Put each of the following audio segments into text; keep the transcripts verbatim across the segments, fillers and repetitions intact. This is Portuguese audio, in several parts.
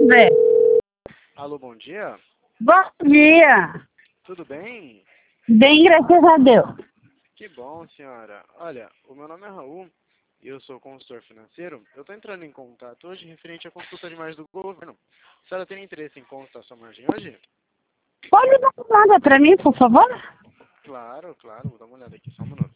Zé. Alô, bom dia. Bom dia. Tudo bem? Bem, graças a Deus. Que bom, senhora. Olha, o meu nome é Raul e eu sou consultor financeiro. Eu estou entrando em contato hoje referente à consulta de margem do governo. A senhora tem interesse em consultar sua margem hoje? Pode dar uma olhada pra mim, por favor? Claro, claro. Vou dar uma olhada aqui, só um minuto.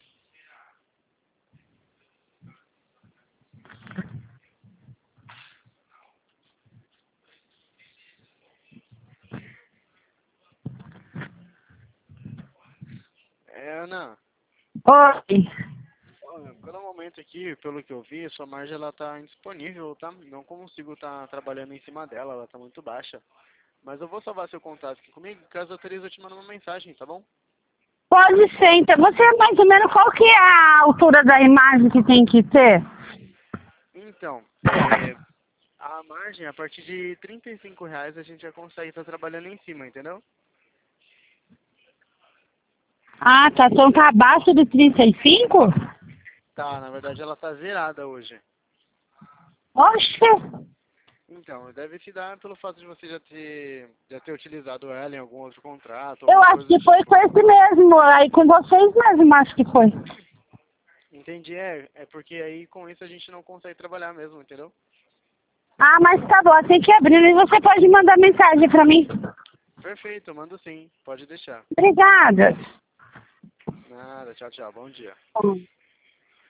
É, Ana, Oi. olha, pelo momento aqui, pelo que eu vi, sua margem ela está indisponível, tá? Não consigo estar trabalhando em cima dela, ela está muito baixa. Mas eu vou salvar seu contato aqui comigo, caso autorize eu te mando uma mensagem, tá bom? Pode ser, então. Você é mais ou menos qual que é a altura da imagem que tem que ter? Então, é, a margem, a partir de trinta e cinco reais a gente já consegue estar trabalhando em cima, entendeu? Ah, tá. Então tá abaixo de trinta e cinco? Tá, na verdade ela tá zerada hoje. Oxe. Então, deve se dar pelo fato de você já ter, já ter utilizado ela em algum outro contrato, Eu alguma acho coisa do que foi tipo. com esse mesmo. Aí com vocês mesmo, acho que foi. Entendi, é, é porque aí com isso a gente não consegue trabalhar mesmo, entendeu? Ah, mas tá bom. Tem que abrir. E você pode mandar mensagem pra mim. Perfeito, mando sim, pode deixar. Obrigada. Nada, tchau, tchau, bom dia. Bom.